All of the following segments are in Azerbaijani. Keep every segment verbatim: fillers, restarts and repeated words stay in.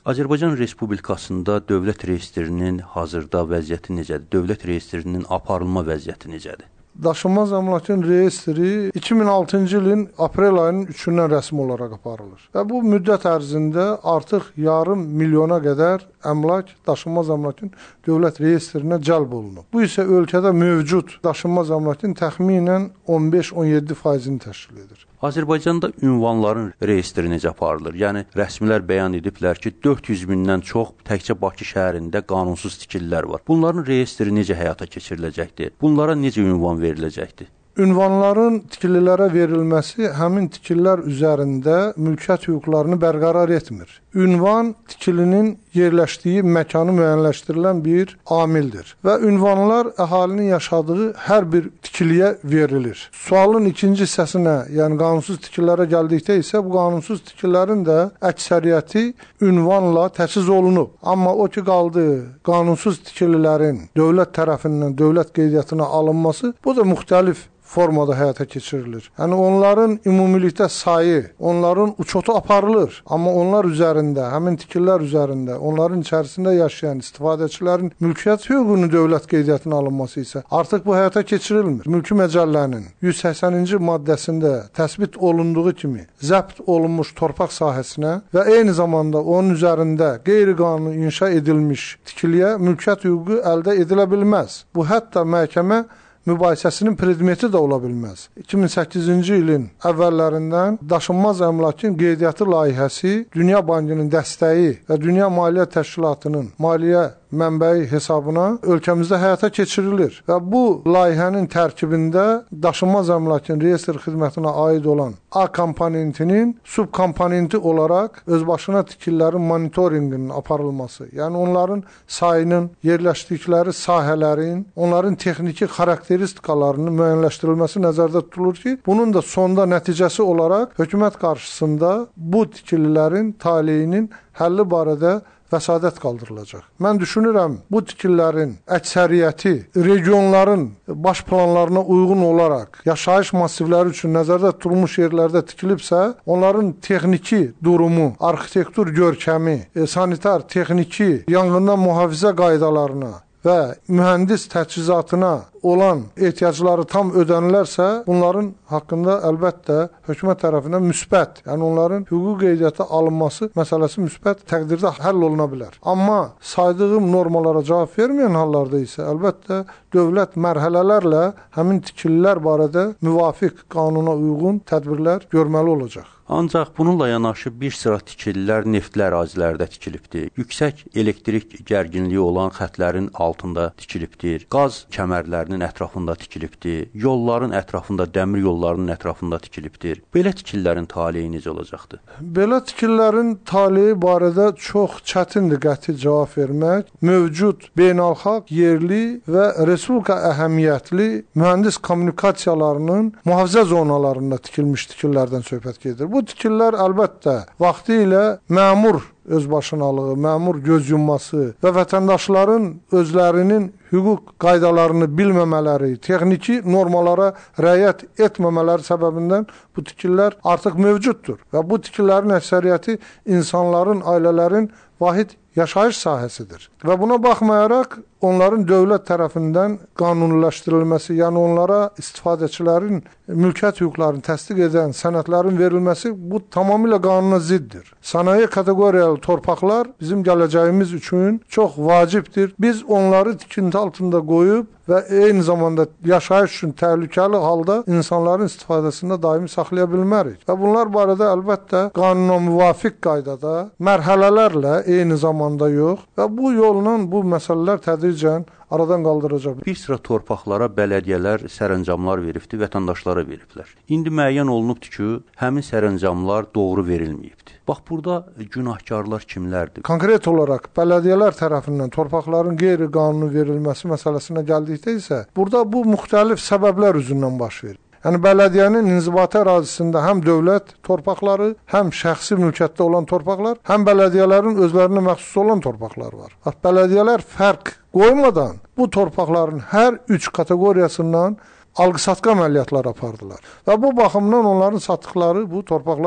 Azərbaycan Respublikasında dövlət reyestrinin hazırda vəziyyəti necədir? Dövlət reyestrinin aparılma vəziyyəti necədir? Daşınmaz əmlakın reyestri iki min altıncı ilin aprel ayının üçündən rəsmi olaraq aparılır. Və bu müddət ərzində artıq yarım milyona qədər əmlak daşınmaz əmlakın dövlət reyestrinə cəlb olunub. Bu isə ölkədə mövcud daşınmaz əmlakın təxminən on beş on yeddi faizini təşkil edir. Azərbaycanda ünvanların reyestri necə aparılır? Yəni, rəsmilər bəyan ediblər ki, dörd yüz mindən çox təkcə Bakı şəhərində qanunsuz tikililər var. Bunların reyestri necə həyata keçiriləcəkdir? Bunlara necə ünvan veriləcəkdir? Ünvanların tikililərə verilməsi həmin tikililər üzərində mülkiyyət hüquqlarını bərqərar etmir. Ünvan tikilinin yerləşdiyi məkanı müəyyənləşdirilən bir amildir və ünvanlar əhalinin yaşadığı hər bir tikiliyə verilir. Sualın ikinci hissəsinə, yəni qanunsuz tikililərə gəldikdə isə bu qanunsuz tikililərin də əksəriyyəti ünvanla təchiz olunub. Amma o ki qaldı qanunsuz tikililərin dövlət tərəfindən dövlət qeydiyyatına alınması, bu da müxtəlif formada həyata keçirilir. Yəni onların ümumilikdə sayı, onların uçotu aparılır. Amma onlar üzərində, həmin tikililər üzərində, onların içərisində yaşayan istifadəçilərin mülkiyyət hüququnun dövlət qeydiyyatına alınması isə artıq bu həyata keçirilmir. Mülki Məcəllənin yüz səksəninci maddəsində təsbit olunduğu kimi zəbt olunmuş torpaq sahəsinə və eyni zamanda onun üzərində qeyri-qanuni inşa edilmiş tikiliyə mülkiyyət hüququ əldə edilə bilməz. Bu hətta məhkəmə mübahisəsinin predmeti də ola bilməz. iki min səkkizinci ilin əvvəllərindən daşınmaz əmlakın qeydiyyatı layihəsi Dünya Bankının dəstəyi və Dünya Maliyyə Təşkilatının maliyyə mənbəyi hesabına ölkəmizdə həyata keçirilir və bu layihənin tərkibində daşınmaz əmlakın reyestr xidmətinə aid olan A komponentinin subkomponenti olaraq özbaşına tikililərin monitorinqinin aparılması, yəni onların sayının, yerləşdikləri sahələrin, onların texniki xarakteristikalarının müəyyənləşdirilməsi nəzərdə tutulur ki, bunun da sonda nəticəsi olaraq hökumət qarşısında bu tikililərin taleyinin həlli barədə vəsadət qaldırılacaq. Mən düşünürəm, bu tikililərin əksəriyyəti regionların baş planlarına uyğun olaraq yaşayış massivləri üçün nəzərdə tutulmuş yerlərdə tikilibsə, onların texniki durumu, arxitektur görkəmi, e, sanitar, texniki, yanğından mühafizə qaydalarına və mühəndis təchizatına olan ehtiyacları tam ödənilərsə, bunların haqqında əlbəttə hökumət tərəfindən müsbət, yəni onların hüquq qeydiyyata alınması məsələsi müsbət təqdirdə həll oluna bilər. Amma saydığım normalara cavab verməyən hallarda isə əlbəttə dövlət mərhələlərlə həmin tikililər barədə müvafiq qanuna uyğun tədbirlər görməli olacaq. Ancaq bununla yanaşı bir sıra tikililər neftli ərazilərdə tikilibdir. Yüksək elektrik gərginliyi olan xətlərin altında tikilibdir. Qaz kəmərlərinin ətrafında tikilibdir. Yolların ətrafında, dəmir yollarının ətrafında tikilibdir. Belə tikililərin taleyi necə olacaqdır? Belə tikililərin taleyi barədə çox çətindir qəti cavab vermək. Mövcud beynəlxalq, yerli və respublika əhəmiyyətli mühəndis kommunikasiyalarının mühafizə zonalarında tikilmiş tikililərdən söhbət gedir. Bu tikililər əlbəttə vaxtı ilə məmur özbaşınalığı, məmur göz yumması və vətəndaşların özlərinin hüquq qaydalarını bilməmələri, texniki normalara riayət etməmələri səbəbindən bu tikililər artıq mövcuddur və bu tikililərin əksəriyyəti insanların, ailələrin vahid yaşayış sahəsidir. Və buna baxmayaraq onların dövlət tərəfindən qanuniləşdirilməsi, yəni onlara istifadəçilərin mülkiyyət hüquqlarını təsdiq edən sənədlərin verilməsi bu tamamilə qanuna ziddir. Sənaye kateqoriyalı torpaqlar bizim gələcəyimiz üçün çox vacibdir. Biz onları tikinti altında qoyub və eyni zamanda yaşayış üçün təhlükəli halda insanların istifadəsində daimi saxlaya bilmərik. Və bunlar barədə əlbəttə qanuna müvafiq qaydada mərhələlərlə eyni zamanda yox və bu yolla bu məsələlər tədricən aradan qaldıracaq. Bir sıra torpaqlara bələdiyyələr sərəncamlar veribdi, vətəndaşlara veriblər. İndi müəyyən olunubdur ki, həmin sərəncamlar doğru verilməyibdir. Bax, burada günahkarlar kimlərdir? Konkret olaraq bələdiyyələr tərəfindən torpaqların qeyri-qanuni verilməsi məsələsinə gəldikdə isə, burada bu müxtəlif səbəblər üzündən baş verir. Yəni, bələdiyyənin inzibati ərazisində həm dövlət torpaqları, həm şəxsi mülkiyyətdə olan torpaqlar, həm bələdiyyələrin özlərinə məxsus olan torpaqlar var. Bələdiyyələr fərq qoymadan bu torpaqların hər üç kateqoriyasından alqı-satqı əməliyyatları apardılar. Və bu baxımdan onların satdıqları bu torpaqlar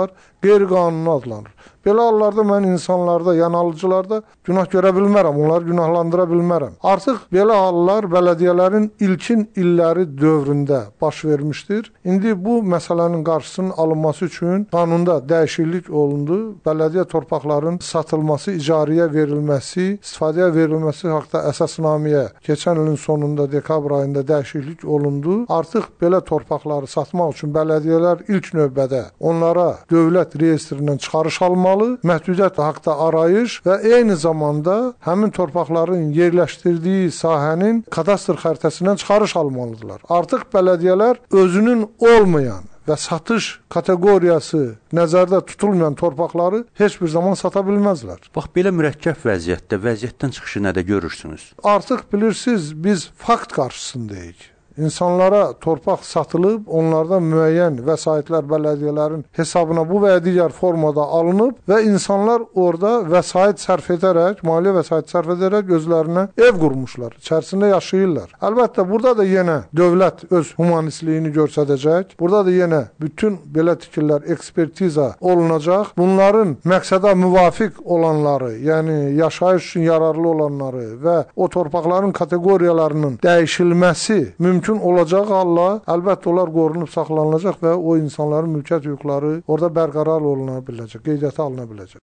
qeyri-qanuni adlanır. Belə hallarda mən insanlarda, yəni alıcılarda günah görə bilmərəm, onları günahlandıra bilmərəm. Artıq belə hallar bələdiyyələrin ilkin illəri dövründə baş vermişdir. İndi bu məsələnin qarşısının alınması üçün qanunda dəyişiklik olundu. Bələdiyyə torpaqların satılması, icarəyə verilməsi, istifadəyə verilməsi haqqında əsasnaməyə keçən ilin sonunda dekabr ayında dəyişiklik olundu. Artıq belə torpaqları satmaq üçün bələdiyyələr ilk növbədə onlara dövlət reyestrindən çıxarış almalı, məhdudiyyət haqda arayış və eyni zamanda həmin torpaqların yerləşdirdiyi sahənin kadastr xəritəsindən çıxarış almalıdırlar. Artıq bələdiyyələr özünün olmayan və satış kateqoriyası nəzərdə tutulmayan torpaqları heç bir zaman sata bilməzlər. Bax, belə mürəkkəb vəziyyətdə, vəziyyətdən çıxışı nədə görürsünüz? Artıq bilirsiniz, biz fakt qarşısındayıq. İnsanlara torpaq satılıb, onlardan müəyyən vəsaitlər bələdiyyələrin hesabına bu və ya digər formada alınıb və insanlar orada vəsait sərf edərək, maliyyə vəsait sərf edərək özlərinə ev qurmuşlar, içərisində yaşayırlar. Əlbəttə, burada da yenə dövlət öz humanistliyini göstərəcək, burada da yenə bütün belə tikirlər ekspertiza olunacaq. Bunların məqsədə müvafiq olanları, yəni yaşayış üçün yararlı olanları və o torpaqların kateqoriyalarının dəyişilməsi mümkün mümkün olacaq halda, əlbəttə onlar qorunub saxlanılacaq və o insanların mülkiyyət hüquqları orada bərqərar oluna biləcək, qeydiyyata alına biləcək.